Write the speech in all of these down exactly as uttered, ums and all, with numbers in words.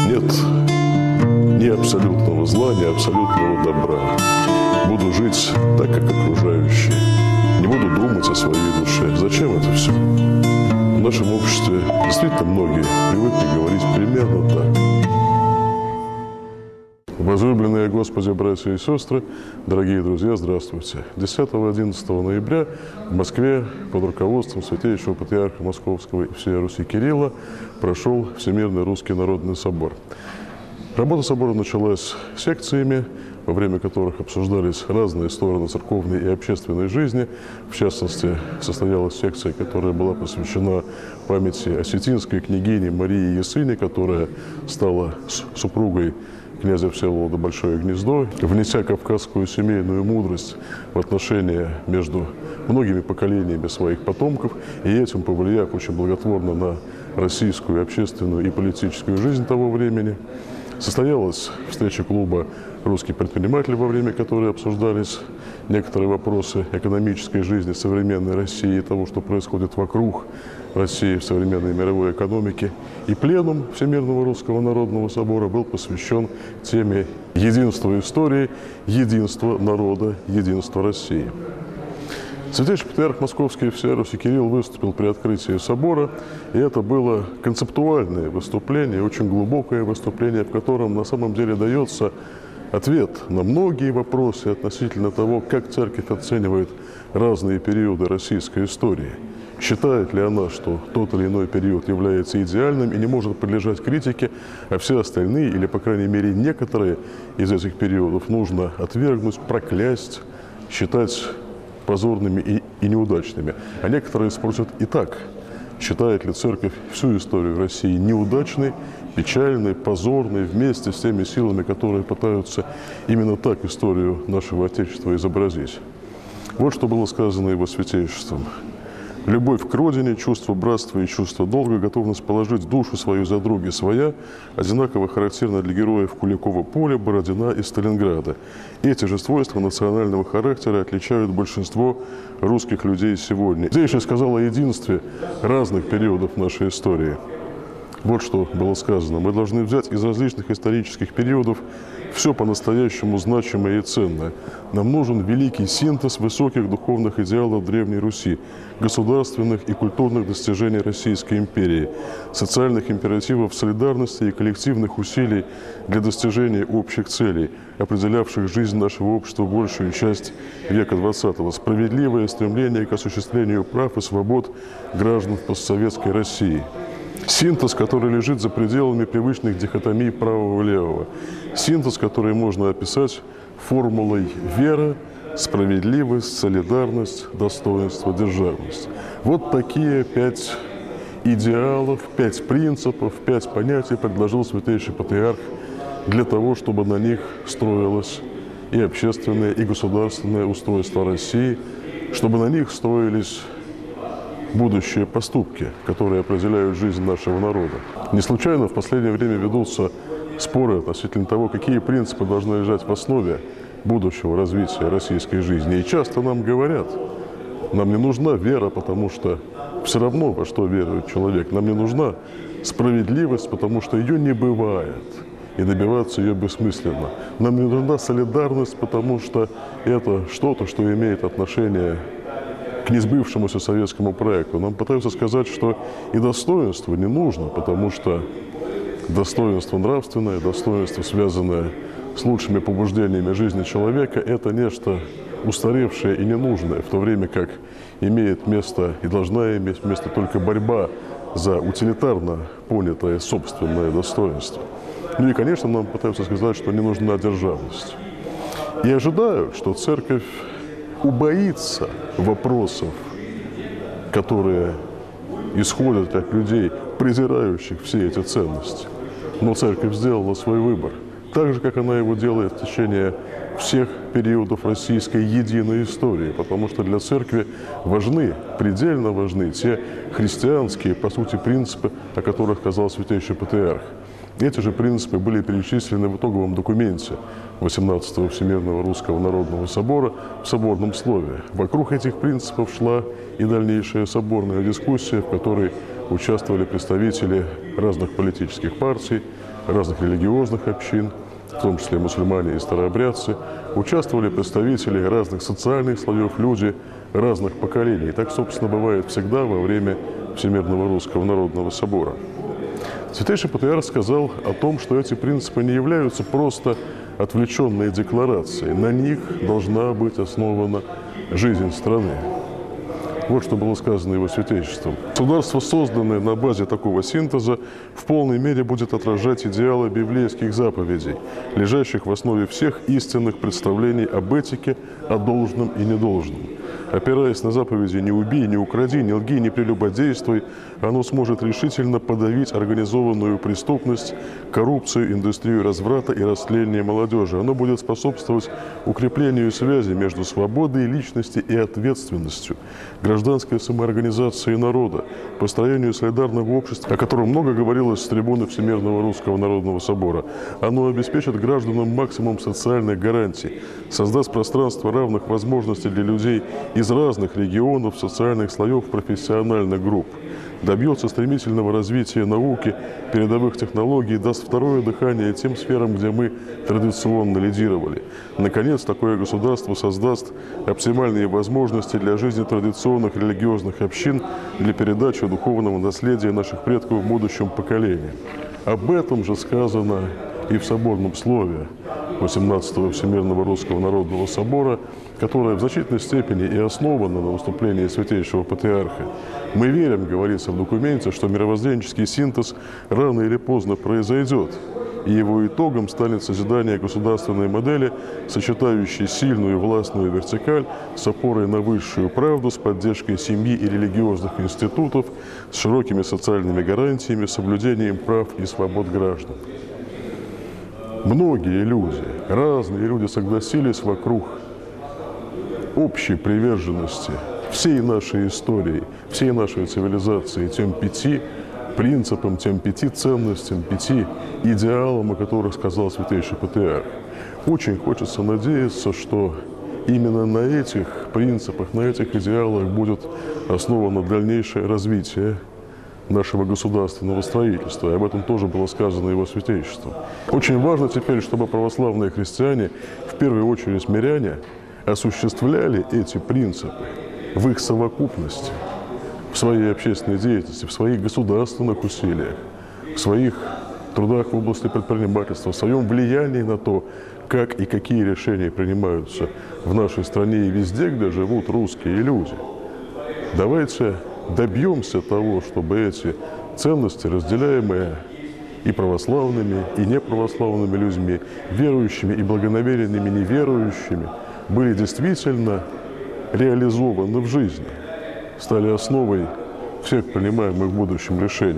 Нет ни абсолютного зла, ни абсолютного добра. Буду жить так, как окружающие. Не буду думать о своей душе. Зачем это все? В нашем обществе действительно многие привыкли говорить примерно так. Возлюбленные Господи, братья и сестры, дорогие друзья, здравствуйте. десятого-одиннадцатого ноября в Москве под руководством Святейшего Патриарха Московского и всей Руси Кирилла прошел Всемирный Русский Народный Собор. Работа собора началась секциями, во время которых обсуждались разные стороны церковной и общественной жизни. В частности, состоялась секция, которая была посвящена памяти осетинской княгини Марии Ясыни, которая стала супругой князя Всеволода Большое Гнездо, внеся кавказскую семейную мудрость в отношения между многими поколениями своих потомков, и этим повлияв очень благотворно на российскую общественную и политическую жизнь того времени. Состоялась встреча клуба «Русский предприниматель», во время которой обсуждались некоторые вопросы экономической жизни современной России и того, что происходит вокруг России в современной мировой экономике. И пленум Всемирного Русского Народного Собора был посвящен теме единства истории, единства народа, единства России. Святейший Патриарх Московский и всея Руси Кирилл выступил при открытии собора, и это было концептуальное выступление, очень глубокое выступление, в котором на самом деле дается ответ на многие вопросы относительно того, как Церковь оценивает разные периоды российской истории. Считает ли она, что тот или иной период является идеальным и не может подлежать критике, а все остальные, или, по крайней мере, некоторые из этих периодов нужно отвергнуть, проклясть, считать позорными и, и неудачными. А некоторые спросят и так: считает ли Церковь всю историю России неудачной, печальной, позорной, вместе с теми силами, которые пытаются именно так историю нашего Отечества изобразить? Вот что было сказано его святейшеством. Любовь к родине, чувство братства и чувство долга, готовность положить душу свою за други своя, одинаково характерно для героев Куликова поля, Бородина и Сталинграда. Эти же свойства национального характера отличают большинство русских людей сегодня. Здесь же сказал о единстве разных периодов нашей истории. Вот что было сказано. Мы должны взять из различных исторических периодов все по-настоящему значимое и ценное. Нам нужен великий синтез высоких духовных идеалов Древней Руси, государственных и культурных достижений Российской империи, социальных императивов солидарности и коллективных усилий для достижения общих целей, определявших жизнь нашего общества большую часть века двадцатого, справедливое стремление к осуществлению прав и свобод граждан в постсоветской России. Синтез, который лежит за пределами привычных дихотомий правого-левого. Синтез, который можно описать формулой вера, справедливость, солидарность, достоинство, державность. Вот такие пять идеалов, пять принципов, пять понятий предложил Святейший Патриарх для того, чтобы на них строилось и общественное, и государственное устройство России, чтобы на них строились будущие поступки, которые определяют жизнь нашего народа. Не случайно в последнее время ведутся споры относительно того, какие принципы должны лежать в основе будущего развития российской жизни. И часто нам говорят: нам не нужна вера, потому что все равно во что верует человек. Нам не нужна справедливость, потому что ее не бывает, и добиваться ее бессмысленно. Нам не нужна солидарность, потому что это что-то, что имеет отношение к несбывшемуся советскому проекту. Нам пытаются сказать, что и достоинство не нужно, потому что достоинство нравственное, достоинство, связанное с лучшими побуждениями жизни человека, это нечто устаревшее и ненужное, в то время как имеет место и должна иметь место только борьба за утилитарно понятое собственное достоинство. Ну и, конечно, нам пытаются сказать, что не нужна державность. И ожидают, что Церковь убоится вопросов, которые исходят от людей, презирающих все эти ценности. Но Церковь сделала свой выбор, так же, как она его делает в течение всех периодов российской единой истории, потому что для Церкви важны, предельно важны те христианские, по сути, принципы, о которых сказал Святейший Патриарх. Эти же принципы были перечислены в итоговом документе восемнадцатого Всемирного Русского Народного Собора в соборном слове. Вокруг этих принципов шла и дальнейшая соборная дискуссия, в которой участвовали представители разных политических партий, разных религиозных общин, в том числе мусульмане и старообрядцы, участвовали представители разных социальных слоев, люди разных поколений. И так, собственно, бывает всегда во время Всемирного Русского Народного Собора. Святейший Патриарх сказал о том, что эти принципы не являются просто отвлеченной декларацией. На них должна быть основана жизнь страны. Вот что было сказано его святейшеством. Государство, созданное на базе такого синтеза, в полной мере будет отражать идеалы библейских заповедей, лежащих в основе всех истинных представлений об этике, о должном и недолжном. Опираясь на заповеди «не убей, не укради, не лги, не прелюбодействуй», оно сможет решительно подавить организованную преступность, коррупцию, индустрию разврата и растление молодежи. Оно будет способствовать укреплению связи между свободой личности и ответственностью, гражданской самоорганизацией народа, построению солидарного общества, о котором много говорилось с трибуны Всемирного Русского Народного Собора. Оно обеспечит гражданам максимум социальных гарантий, создаст пространство равных возможностей для людей из разных регионов, социальных слоев, профессиональных групп, добьется стремительного развития науки, передовых технологий, даст второе дыхание тем сферам, где мы традиционно лидировали. Наконец, такое государство создаст оптимальные возможности для жизни традиционных религиозных общин, для передачи духовного наследия наших предков в будущем поколениям. Об этом же сказано и в соборном слове восемнадцатого Всемирного Русского Народного Собора, которое в значительной степени и основано на выступлении Святейшего Патриарха. Мы верим, говорится в документе, что мировоззренческий синтез рано или поздно произойдет, и его итогом станет созидание государственной модели, сочетающей сильную властную вертикаль с опорой на высшую правду, с поддержкой семьи и религиозных институтов, с широкими социальными гарантиями, соблюдением прав и свобод граждан. Многие люди, разные люди согласились вокруг общей приверженности всей нашей истории, всей нашей цивилизации, тем пяти принципам, тем пяти ценностям, пяти идеалам, о которых сказал Святейший Патриарх. Очень хочется надеяться, что именно на этих принципах, на этих идеалах будет основано дальнейшее развитие нашего государственного строительства. И об этом тоже было сказано его святейшеством. Очень важно теперь, чтобы православные христиане, в первую очередь миряне, осуществляли эти принципы в их совокупности, в своей общественной деятельности, в своих государственных усилиях, в своих трудах в области предпринимательства, в своем влиянии на то, как и какие решения принимаются в нашей стране и везде, где живут русские люди. Давайте добьемся того, чтобы эти ценности, разделяемые и православными, и неправославными людьми, верующими и благонамеренными неверующими, были действительно реализованы в жизни, стали основой всех принимаемых в будущем решений.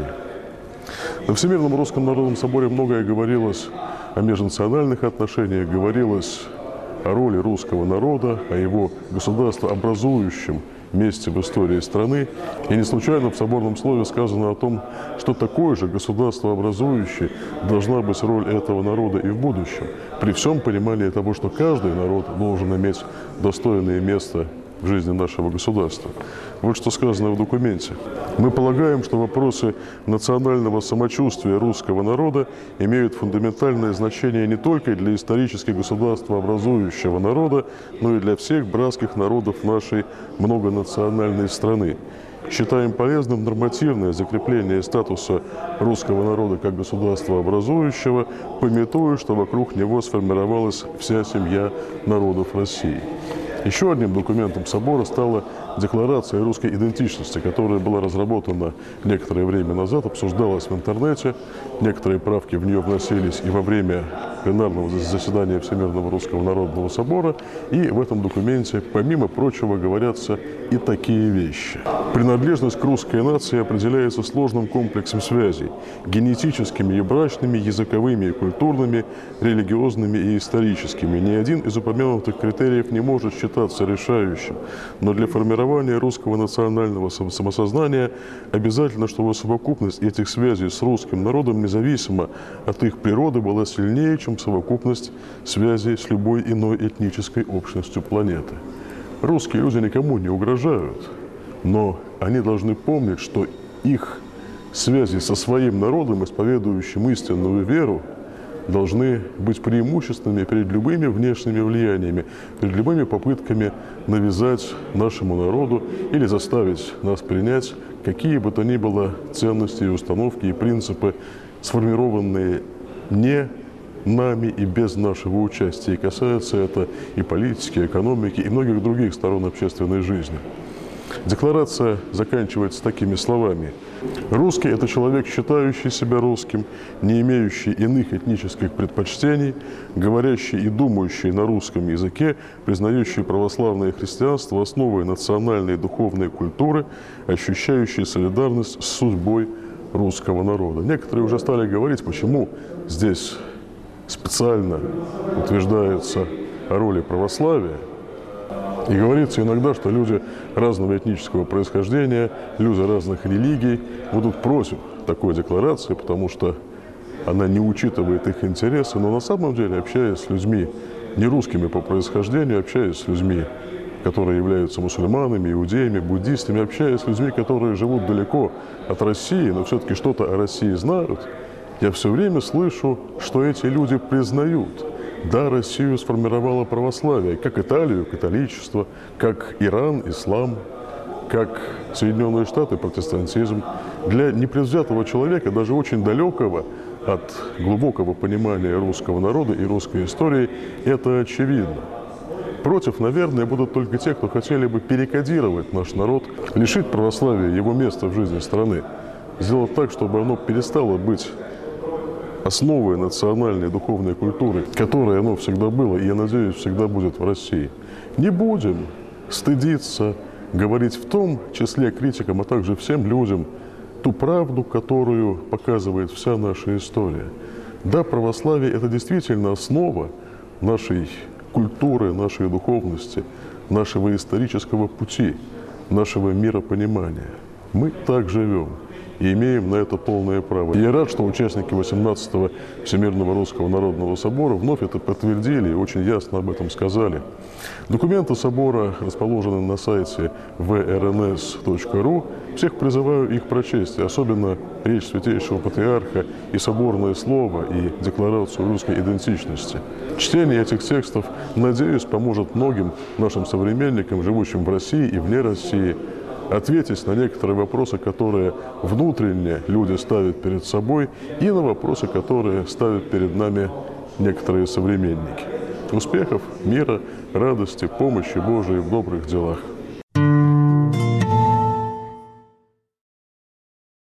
На Всемирном Русском Народном Соборе многое говорилось о межнациональных отношениях, говорилось о роли русского народа, о его государствообразующем месте в истории страны. И не случайно в соборном слове сказано о том, что такое же государствообразующее должна быть роль этого народа и в будущем, при всем понимании того, что каждый народ должен иметь достойное место в жизни нашего государства. Вот что сказано в документе. Мы полагаем, что вопросы национального самочувствия русского народа имеют фундаментальное значение не только для исторически государствообразующего народа, но и для всех братских народов нашей многонациональной страны. Считаем полезным нормативное закрепление статуса русского народа как государствообразующего, памятуя, что вокруг него сформировалась вся семья народов России. Еще одним документом собора стала Декларация русской идентичности, которая была разработана некоторое время назад, обсуждалась в интернете. Некоторые правки в нее вносились и во время пленарного заседания Всемирного Русского Народного Собора. И в этом документе, помимо прочего, говорятся и такие вещи. Принадлежность к русской нации определяется сложным комплексом связей – генетическими и брачными, языковыми и культурными, религиозными и историческими. Ни один из упомянутых критериев не может считаться решающим, но для формирования русского национального самосознания обязательно, чтобы совокупность этих связей с русским народом, независимо от их природы, была сильнее, чем совокупность связей с любой иной этнической общностью планеты. Русские люди никому не угрожают, но они должны помнить, что их связи со своим народом, исповедующим истинную веру, должны быть преимущественными перед любыми внешними влияниями, перед любыми попытками навязать нашему народу или заставить нас принять какие бы то ни было ценности, установки и принципы, сформированные не нами и без нашего участия. И касается это и политики, и экономики, и многих других сторон общественной жизни. Декларация заканчивается такими словами. Русский – это человек, считающий себя русским, не имеющий иных этнических предпочтений, говорящий и думающий на русском языке, признающий православное христианство основой национальной и духовной культуры, ощущающий солидарность с судьбой русского народа. Некоторые уже стали говорить, почему здесь специально утверждается о роли православия. И говорится иногда, что люди разного этнического происхождения, люди разных религий будут против такой декларации, потому что она не учитывает их интересы. Но на самом деле, общаясь с людьми не русскими по происхождению, общаясь с людьми, которые являются мусульманами, иудеями, буддистами, общаясь с людьми, которые живут далеко от России, но все-таки что-то о России знают, я все время слышу, что эти люди признают: да, Россию сформировало православие, как Италию, католичество, как Иран, ислам, как Соединенные Штаты, протестантизм. Для непредвзятого человека, даже очень далекого от глубокого понимания русского народа и русской истории, это очевидно. Против, наверное, будут только те, кто хотели бы перекодировать наш народ, лишить православия его места в жизни страны, сделать так, чтобы оно перестало быть основой национальной духовной культуры, которой оно всегда было и, я надеюсь, всегда будет в России. Не будем стыдиться говорить в том числе критикам, а также всем людям ту правду, которую показывает вся наша история. Да, православие – это действительно основа нашей культуры, нашей духовности, нашего исторического пути, нашего миропонимания. Мы так живем и имеем на это полное право. И я рад, что участники восемнадцатого Всемирного Русского Народного Собора вновь это подтвердили и очень ясно об этом сказали. Документы собора расположены на сайте вэ эр эн эс точка ру. Всех призываю их прочесть, и особенно речь Святейшего Патриарха и соборное слово, и декларацию русской идентичности. Чтение этих текстов, надеюсь, поможет многим нашим современникам, живущим в России и вне России, ответить на некоторые вопросы, которые внутренне люди ставят перед собой, и на вопросы, которые ставят перед нами некоторые современники. Успехов, мира, радости, помощи Божией в добрых делах.